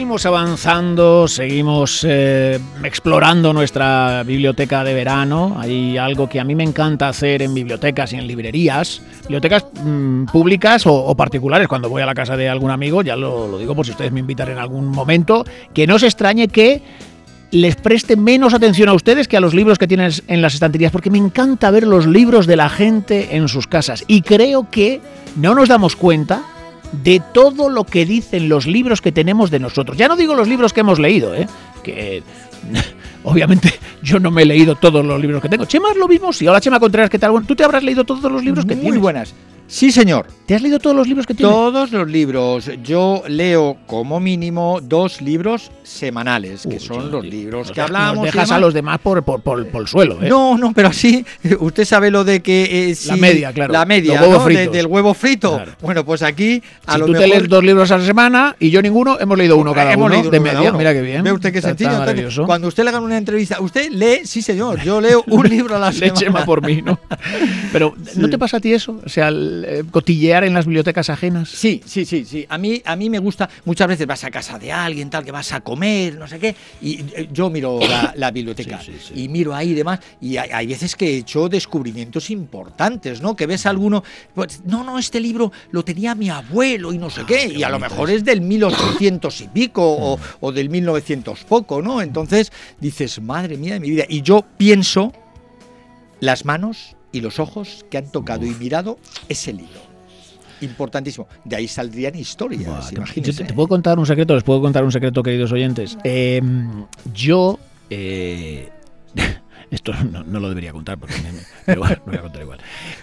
Seguimos avanzando, seguimos explorando nuestra biblioteca de verano. Hay algo que a mí me encanta hacer en bibliotecas y en librerías, bibliotecas públicas o particulares. Cuando voy a la casa de algún amigo, ya lo digo por si ustedes me invitan en algún momento, que no se extrañe que les preste menos atención a ustedes que a los libros que tienen en las estanterías, porque me encanta ver los libros de la gente en sus casas y creo que no nos damos cuenta de todo lo que dicen los libros que tenemos de nosotros. Ya no digo los libros que hemos leído, que obviamente yo no me he leído todos los libros que tengo. Chema es lo mismo, sí. Hola Chema Contreras, ¿qué tal? Bueno, ¿tú te habrás leído todos los libros que tienes? Muy buenas. Sí, señor. ¿Te has leído todos los libros que tienes? Todos los libros. Yo leo como mínimo 2 libros semanales, que son los libros que hablamos. Nos dejas a los demás por el suelo, ¿eh? No, pero así, usted sabe lo de que... la media, claro. La media, ¿no? Del huevo frito. Claro. Bueno, pues aquí a si lo tú mejor... te lees 2 libros a la semana y yo ninguno, hemos leído uno cada uno de media. Uno. Mira qué bien. ¿Ve usted qué sencillo? Entonces, cuando usted le haga una entrevista, usted lee, sí señor, yo leo un libro a la semana. Chema por mí, ¿no? Pero, sí. ¿No te pasa a ti eso? O sea, cotillear en las bibliotecas ajenas. Sí. A mí me gusta, muchas veces vas a casa de alguien, tal, que vas a comer, no sé qué, y yo miro la biblioteca sí. Y miro ahí y demás, y hay veces que he hecho descubrimientos importantes, ¿no? Que ves alguno, pues, no, este libro lo tenía mi abuelo y no sé qué, y a lo mejor es del 1800 y pico o del 1900 poco, ¿no? Entonces dices, madre mía de mi vida, y yo pienso las manos y los ojos que han tocado y mirado ese libro. Importantísimo. De ahí saldrían historias. Imagínense. ¿Te puedo contar un secreto? ¿Les puedo contar un secreto, queridos oyentes? Yo... esto no lo debería contar, pero bueno, lo voy a contar igual.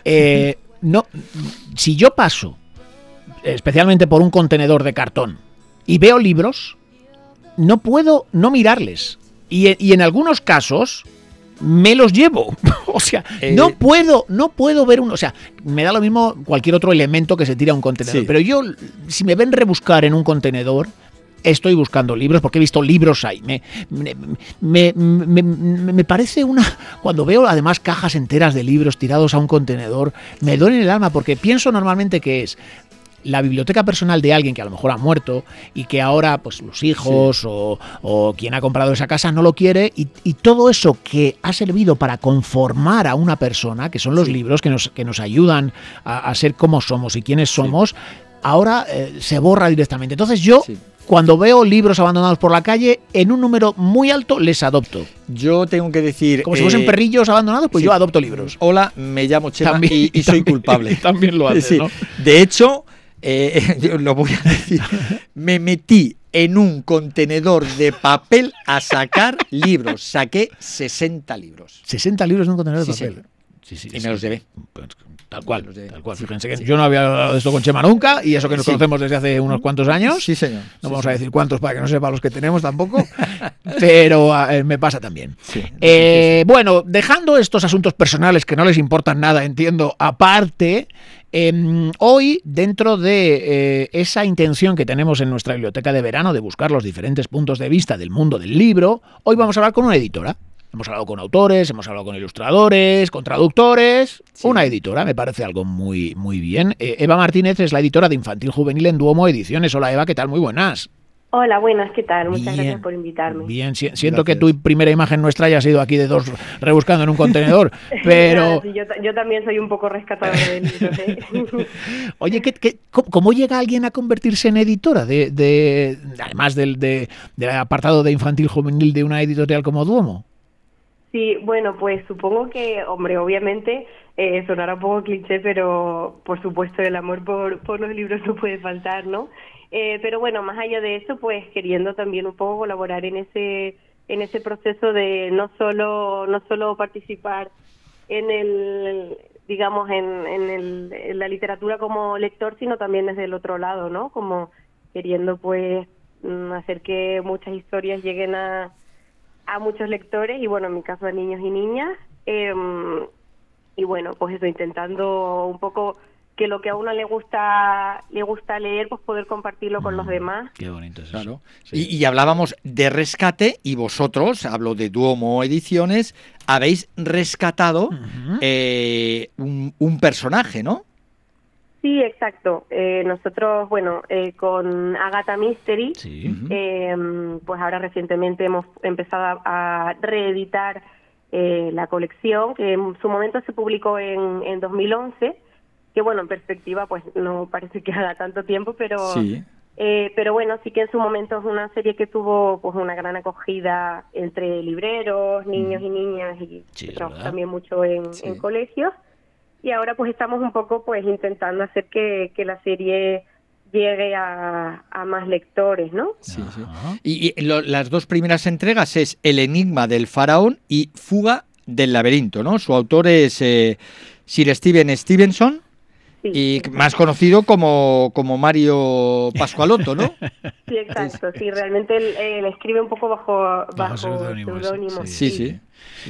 Si yo paso, especialmente por un contenedor de cartón, y veo libros, no puedo no mirarles. Y en algunos casos... me los llevo, o sea, no puedo ver uno, o sea, me da lo mismo cualquier otro elemento que se tira a un contenedor, pero yo, si me ven rebuscar en un contenedor, estoy buscando libros, porque he visto libros ahí, me parece cuando veo además cajas enteras de libros tirados a un contenedor, me duele en el alma, porque pienso normalmente que es la biblioteca personal de alguien que a lo mejor ha muerto y que ahora pues los hijos o quien ha comprado esa casa no lo quiere y todo eso que ha servido para conformar a una persona, que son los libros que nos ayudan a ser como somos y quiénes somos, ahora se borra directamente. Entonces yo... cuando veo libros abandonados por la calle, en un número muy alto les adopto. Yo tengo que decir... Como si fuesen perrillos abandonados, pues yo adopto libros. Hola, me llamo Chema y soy culpable. También lo haces, ¿no? De hecho, yo lo voy a decir, me metí en un contenedor de papel a sacar libros. Saqué 60 libros. ¿60 libros en un contenedor de papel? Sí. Y me los llevé. Tal cual. Fíjense que yo no había hablado de esto con Chema nunca y eso que nos conocemos desde hace unos cuantos años. Sí, señor. No vamos a decir cuántos para que no sepa los que tenemos tampoco, pero me pasa también. Bueno, dejando estos asuntos personales que no les importan nada, entiendo, aparte, hoy, dentro de esa intención que tenemos en nuestra biblioteca de verano de buscar los diferentes puntos de vista del mundo del libro, hoy vamos a hablar con una editora. Hemos hablado con autores, hemos hablado con ilustradores, con traductores. Una editora, me parece algo muy, muy bien. Eva Martínez es la editora de Infantil Juvenil en Duomo Ediciones. Hola Eva, ¿qué tal? Muy buenas. Hola, buenas, ¿qué tal? Muchas gracias por invitarme. Bien, siento que tu primera imagen nuestra haya sido aquí de 2 rebuscando en un contenedor, pero... sí, yo también soy un poco rescatadora de libros, ¿eh? Oye, ¿cómo llega alguien a convertirse en editora? Además del apartado de Infantil Juvenil de una editorial como Duomo. Sí, bueno, pues supongo que, hombre, obviamente sonará un poco cliché, pero por supuesto el amor por los libros no puede faltar, ¿no? Pero bueno, más allá de eso, pues queriendo también un poco colaborar en ese proceso de no solo participar en el, digamos, en la literatura como lector, sino también desde el otro lado, ¿no? Como queriendo pues hacer que muchas historias lleguen a muchos lectores y bueno, en mi caso a niños y niñas, y bueno, pues eso, intentando un poco que lo que a uno le gusta leer, pues poder compartirlo con los demás. Qué bonito es eso. Claro. Sí. Y hablábamos de rescate y vosotros, hablo de Duomo Ediciones, habéis rescatado un personaje, ¿no? Sí, exacto. Nosotros, bueno, con Agatha Mystery, pues ahora recientemente hemos empezado a reeditar la colección, que en su momento se publicó en 2011, que bueno, en perspectiva pues no parece que haga tanto tiempo, pero bueno, sí que en su momento es una serie que tuvo pues una gran acogida entre libreros, niños y niñas, y también mucho en colegios. Y ahora pues estamos un poco pues intentando hacer que la serie llegue a más lectores, ¿no? Sí. Las dos primeras entregas es El enigma del faraón y Fuga del laberinto, ¿no? Su autor es Sir Stephen Stevenson, y más conocido como Mario Pascualotto, ¿no? Sí, exacto. Sí, realmente él escribe un poco bajo seudónimo. Sí.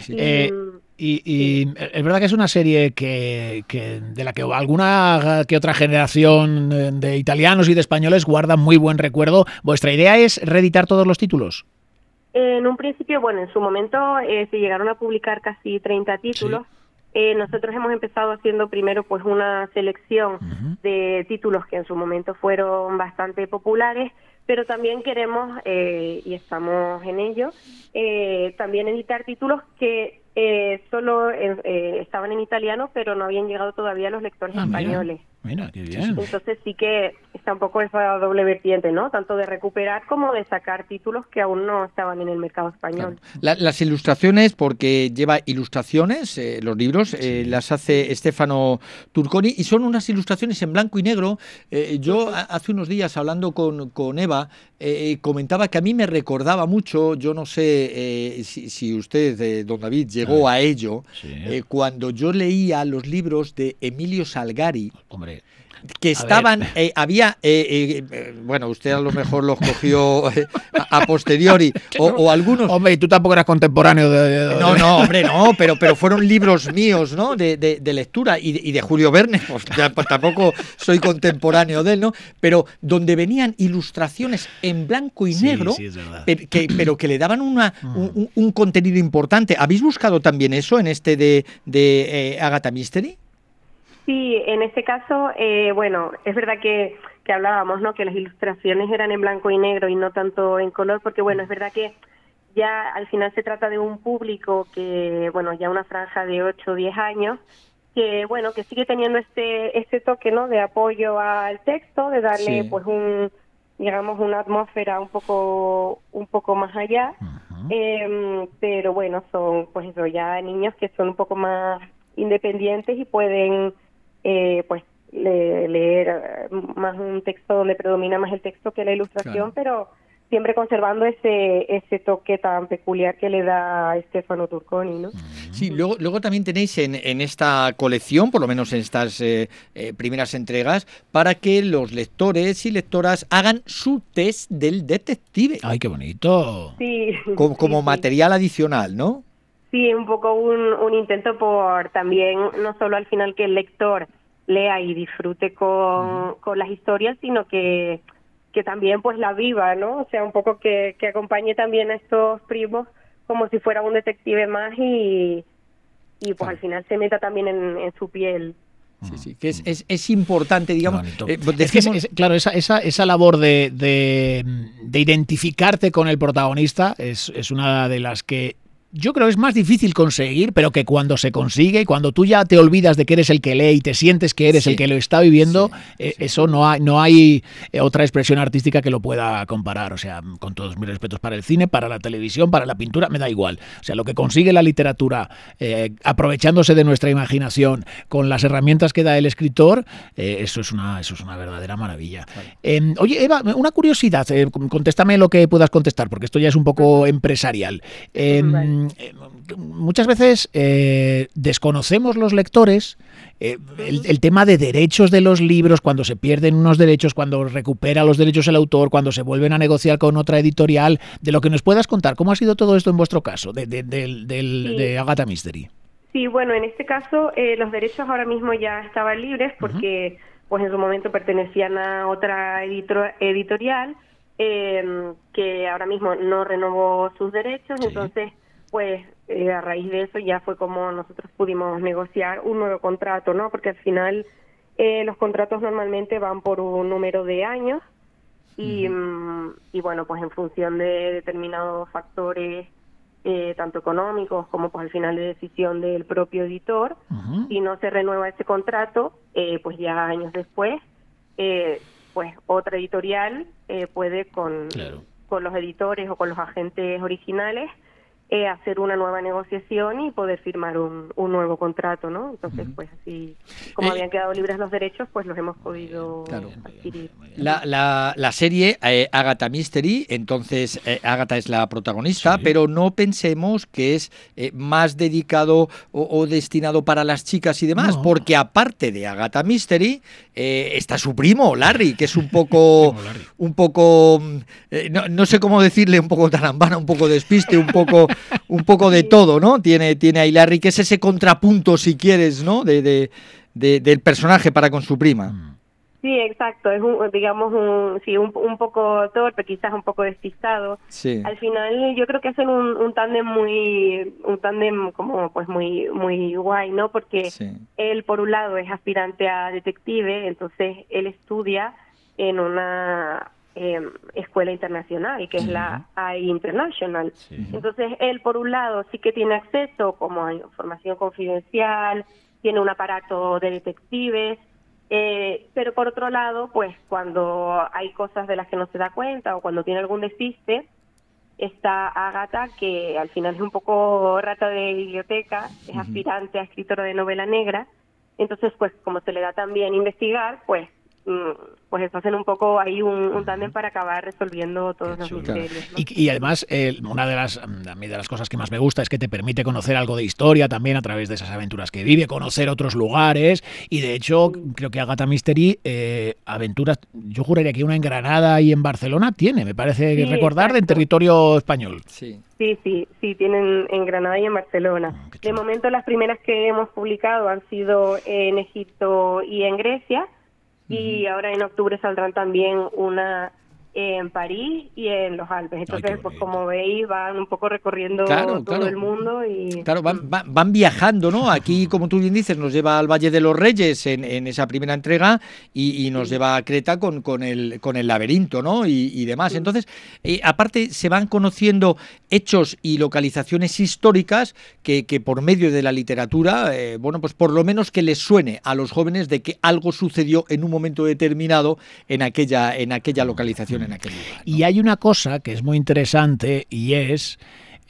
Y es verdad que es una serie que de la que alguna que otra generación de italianos y de españoles guarda muy buen recuerdo. ¿Vuestra idea es reeditar todos los títulos? En un principio, bueno, en su momento se llegaron a publicar casi 30 títulos. Nosotros hemos empezado haciendo primero pues una selección de títulos que en su momento fueron bastante populares, pero también queremos, y estamos en ello, también editar títulos que solo estaban en italiano, pero no habían llegado todavía a los lectores españoles. Mira, qué bien. Entonces sí que está un poco esa doble vertiente, ¿no? Tanto de recuperar como de sacar títulos que aún no estaban en el mercado español. Claro. Las ilustraciones, porque lleva ilustraciones, los libros, las hace Stefano Turconi, y son unas ilustraciones en blanco y negro. Yo hace unos días, hablando con Eva, comentaba que a mí me recordaba mucho, yo no sé si usted, don David, llegó a ello, cuando yo leía los libros de Emilio Salgari. Hombre, que estaban, bueno, usted a lo mejor los cogió a posteriori, o algunos... Hombre, y tú tampoco eras contemporáneo de... No, hombre, no, pero fueron libros míos, ¿no?, de lectura, y de Julio Verne, pues tampoco soy contemporáneo de él, ¿no?, pero donde venían ilustraciones en blanco y negro, pero que le daban un contenido importante. ¿Habéis buscado también eso en este de Agatha Mystery? Sí, en este caso, bueno, es verdad que hablábamos, ¿no?, que las ilustraciones eran en blanco y negro y no tanto en color, porque bueno, es verdad que ya al final se trata de un público que, bueno, ya una franja de 8 o 10 años, que bueno, que sigue teniendo este toque, ¿no?, de apoyo al texto, de darle pues digamos una atmósfera un poco más allá, pero bueno, son pues eso, ya niños que son un poco más independientes y pueden pues leer más un texto donde predomina más el texto que la ilustración, pero siempre conservando ese toque tan peculiar que le da Stefano Turconi, ¿no? Sí, luego también tenéis en esta colección, por lo menos en estas primeras entregas, para que los lectores y lectoras hagan su test del detective. ¡Ay, qué bonito! Sí. Como material adicional, ¿no? Sí, un poco un intento por también, no solo al final que el lector lea y disfrute con las historias, sino que también pues la viva, ¿no? O sea, un poco que acompañe también a estos primos como si fuera un detective más y pues al final se meta también en su piel. Sí, que es importante, digamos. Claro, esa labor de identificarte con el protagonista es una de las que yo creo que es más difícil conseguir, pero que cuando se consigue y cuando tú ya te olvidas de que eres el que lee y te sientes que eres el que lo está viviendo, eso no hay otra expresión artística que lo pueda comparar. O sea, con todos mis respetos para el cine, para la televisión, para la pintura, me da igual. O sea, lo que consigue la literatura, aprovechándose de nuestra imaginación, con las herramientas que da el escritor, eso es una verdadera maravilla. Vale. Oye, Eva, una curiosidad, contéstame lo que puedas contestar, porque esto ya es un poco empresarial. Vale. Muchas veces desconocemos los lectores el tema de derechos de los libros, cuando se pierden unos derechos, cuando recupera los derechos el autor, cuando se vuelven a negociar con otra editorial. De lo que nos puedas contar, ¿cómo ha sido todo esto en vuestro caso, de Agatha Mystery? Sí, bueno, en este caso los derechos ahora mismo ya estaban libres porque pues en su momento pertenecían a otra editorial que ahora mismo no renovó sus derechos, entonces pues a raíz de eso ya fue como nosotros pudimos negociar un nuevo contrato, ¿no? Porque al final Los contratos normalmente van por un número de años y bueno, pues en función de determinados factores, tanto económicos como pues al final de decisión del propio editor, si no se renueva ese contrato, pues ya años después, pues otra editorial puede con los editores o con los agentes originales hacer una nueva negociación y poder firmar un nuevo contrato, ¿no? Entonces, pues así, como habían quedado libres los derechos, pues los hemos podido adquirir. La serie Agatha Mystery, entonces Agatha es la protagonista, pero no pensemos que es más dedicado o destinado para las chicas y demás, porque aparte de Agatha Mystery, está su primo, Larry, que es un poco, no sé cómo decirle, un poco tarambana, un poco despiste, un poco de todo, ¿no? Tiene ahí Larry, que es ese contrapunto, si quieres, ¿no? Del personaje para con su prima. Sí, exacto. Es un poco torpe, quizás un poco despistado. Sí. Al final, yo creo que hacen un tándem como pues muy guay, ¿no? Porque él, por un lado, es aspirante a detective, entonces él estudia en una escuela internacional, que es la AI International. Entonces él, por un lado, sí que tiene acceso como a información confidencial, tiene un aparato de detectives, pero por otro lado, pues cuando hay cosas de las que no se da cuenta o cuando tiene algún despiste, está Agatha, que al final es un poco rata de biblioteca, es aspirante a escritora de novela negra, entonces pues como se le da también investigar, pues eso hacen un poco ahí un tándem para acabar resolviendo todos los misterios, ¿no? Y además, una de las cosas que más me gusta es que te permite conocer algo de historia también a través de esas aventuras que vive, conocer otros lugares, y de hecho creo que Agatha Mystery aventuras, yo juraría que una en Granada y en Barcelona tiene, me parece recordar, en territorio español. Sí, tienen en Granada y en Barcelona. De momento las primeras que hemos publicado han sido en Egipto y en Grecia, y ahora en octubre saldrán también una en París y en los Alpes. Entonces, pues como veis, van un poco recorriendo todo el mundo. Y claro, van viajando, ¿no? Aquí, como tú bien dices, nos lleva al Valle de los Reyes en esa primera entrega y nos lleva a Creta con el laberinto, ¿no? Y demás. Entonces, aparte, se van conociendo hechos y localizaciones históricas que por medio de la literatura, bueno, pues por lo menos que les suene a los jóvenes de que algo sucedió en un momento determinado en aquella localización, en aquel lugar, ¿no? Y hay una cosa que es muy interesante y es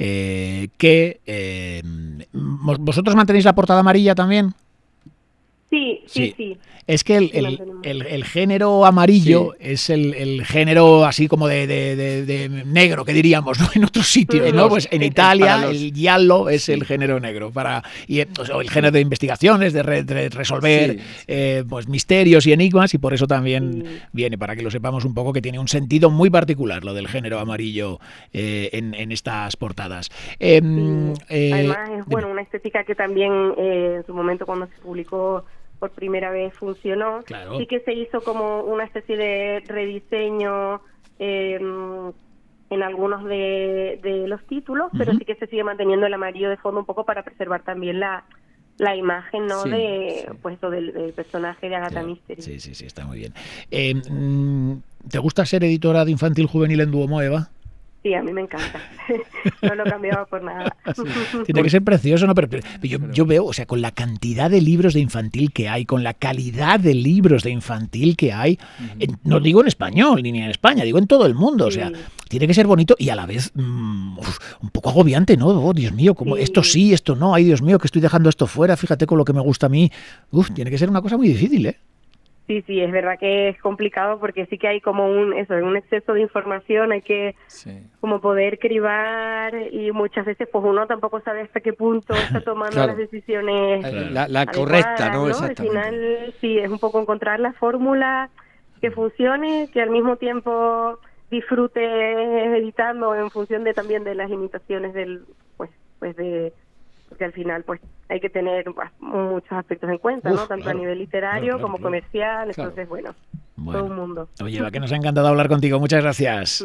que ¿vosotros mantenéis la portada amarilla también? Sí. Es que el género amarillo es el género así como de negro, que diríamos, ¿no? En otros sitios, ¿no? Pues en Italia el giallo es el género negro, o el género de investigaciones, de resolver pues misterios y enigmas, y por eso también viene, para que lo sepamos un poco, que tiene un sentido muy particular lo del género amarillo en estas portadas. Además es una estética que también en su momento, cuando se publicó por primera vez, funcionó. Claro. Sí que se hizo como una especie de rediseño en algunos de los títulos, pero sí que se sigue manteniendo el amarillo de fondo un poco para preservar también la imagen, ¿no? Pues del personaje de Agatha Mystery. Sí, está muy bien. ¿Te gusta ser editora de infantil juvenil en Duomo, Eva? Sí, a mí me encanta. No lo cambiaba por nada. Tiene que ser precioso, ¿no? Pero yo veo, o sea, con la cantidad de libros de infantil que hay, con la calidad de libros de infantil que hay, no digo en español ni en España, digo en todo el mundo. O sea, tiene que ser bonito y a la vez un poco agobiante, ¿no? Oh, Dios mío, como esto sí, esto no. Ay, Dios mío, que estoy dejando esto fuera. Fíjate con lo que me gusta a mí. Tiene que ser una cosa muy difícil, ¿eh? Sí, es verdad que es complicado porque sí que hay como un exceso de información, hay que como poder cribar y muchas veces pues uno tampoco sabe hasta qué punto está tomando las decisiones la correcta, ¿no? Al final sí, es un poco encontrar la fórmula que funcione, que al mismo tiempo disfrutes editando en función de también de las limitaciones del porque al final pues hay que tener muchos aspectos en cuenta, ¿no? Tanto a nivel literario como comercial, entonces bueno, todo un mundo. Oye, Eva, que nos ha encantado hablar contigo, muchas gracias.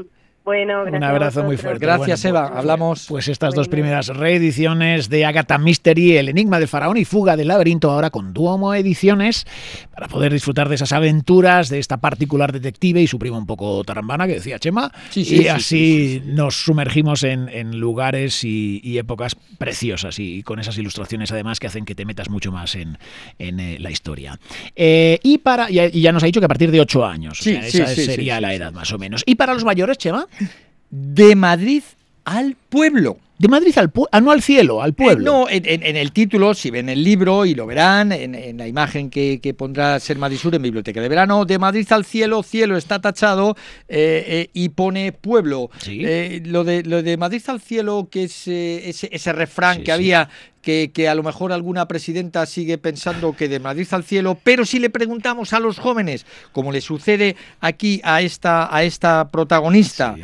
Bueno, gracias. Un abrazo muy fuerte. Gracias, bueno, Eva. Hablamos. Pues estas dos primeras reediciones de Agatha Mystery, El enigma del faraón y Fuga del laberinto, ahora con Duomo Ediciones, para poder disfrutar de esas aventuras de esta particular detective y su prima un poco tarambana, que decía Chema, y así nos sumergimos en lugares y épocas preciosas y con esas ilustraciones además que hacen que te metas mucho más en la historia. Y ya nos ha dicho que a partir de 8 años, esa sería la edad más o menos. ¿Y para los mayores, Chema? De Madrid al pueblo. De Madrid al pueblo, no al cielo, al pueblo. No, en el título, si ven el libro y lo verán, en la imagen que pondrá Ser Madrid Sur en Biblioteca de Verano, de Madrid al cielo, cielo está tachado y pone pueblo. ¿Sí? Lo de Madrid al cielo, que es ese refrán que había, que a lo mejor alguna presidenta sigue pensando que de Madrid al cielo, pero si le preguntamos a los jóvenes, como le sucede aquí a esta protagonista,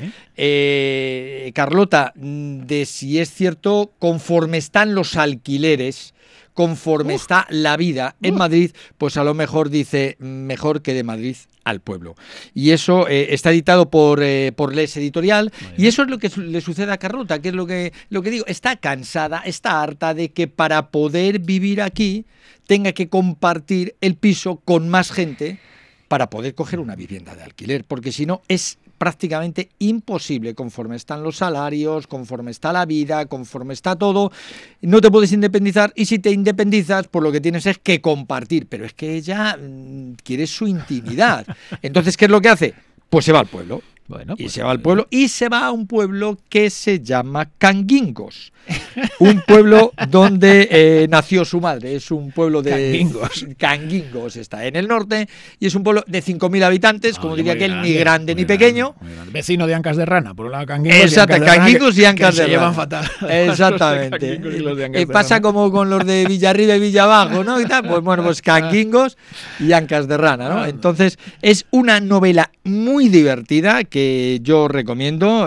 Carlota, de si es cierto, conforme están los alquileres, conforme está la vida en Madrid, pues a lo mejor dice mejor que de Madrid al pueblo. Y eso está editado por Les Editorial, y eso es lo que le sucede a Carlota, que es lo que digo, está cansada, está harta de que para poder vivir aquí tenga que compartir el piso con más gente para poder coger una vivienda de alquiler, porque si no es prácticamente imposible, conforme están los salarios, conforme está la vida, conforme está todo, no te puedes independizar, y si te independizas, pues lo que tienes es que compartir, pero es que ella quiere su intimidad. Entonces, ¿qué es lo que hace? Pues se va al pueblo. Bueno, y se va al pueblo, y se va a un pueblo que se llama Canguingos, un pueblo donde nació su madre. Es un pueblo de Canguingos, está en el norte, y es un pueblo de 5.000 habitantes, como diría aquel, ni grande ni pequeño. Vecino de Ancas de Rana, por un lado Canguingos. Exacto, Canguingos y Ancas de Rana. Se llevan fatal. Exactamente. Pasa como con los de Villarriba y Villabajo, ¿no? Y tal, pues bueno, pues Canguingos y Ancas de Rana, ¿no? Entonces, es una novela muy divertida que yo recomiendo,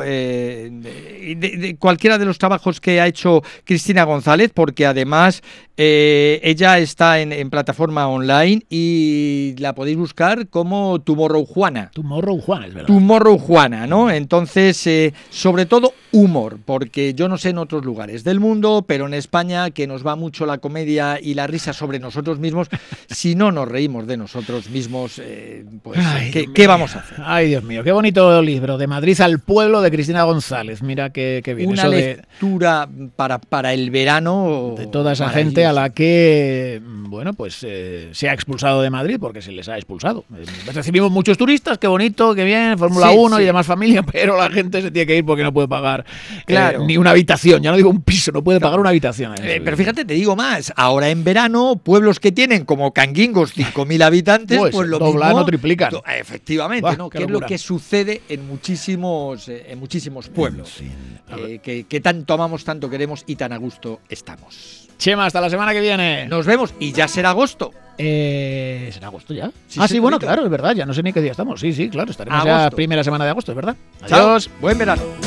de cualquiera de los trabajos que ha hecho Cristina González, porque además ella está en plataforma online y la podéis buscar como Tomorrow Juana. Tomorrow Juana, es verdad. Tomorrow Juana, ¿no? Entonces, sobre todo humor, porque yo no sé en otros lugares del mundo, pero en España, que nos va mucho la comedia y la risa sobre nosotros mismos, si no nos reímos de nosotros mismos, pues ¿qué vamos a hacer? Ay, Dios mío, qué bonito libro, De Madrid al pueblo, de Cristina González. Mira qué bien. Una lectura para el verano. De toda esa gente a la que, bueno, pues se ha expulsado de Madrid, porque se les ha expulsado. Recibimos muchos turistas, qué bonito, qué bien, Fórmula 1 y demás familia, pero la gente se tiene que ir porque no puede pagar ni una habitación, ya no digo un piso, no puede pagar una habitación. Pero fíjate, te digo más, ahora en verano, pueblos que tienen como Canguingos 5.000 habitantes, pues lo doblan mismo, o triplican. Efectivamente, ¿no? Que es lo que sucede en muchísimos pueblos, que tanto amamos, tanto queremos y tan a gusto estamos. Chema, hasta la semana que viene. Nos vemos, y ya será agosto. ¿Será agosto ya? Sí, bueno, claro, es verdad, ya no sé ni qué día estamos. Sí, claro, estaremos ya primera semana de agosto, es verdad. Adiós. Chao. Buen verano.